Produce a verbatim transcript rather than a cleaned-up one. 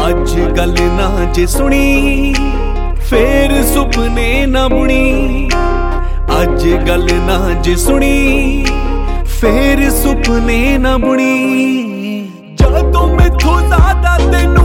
अज गल ना जे सुनी फेर सुपने ना बुनी। अज गल ना जे सुनी फेर सुपने ना बुनी। जदों मैथों ज़्यादा तेनू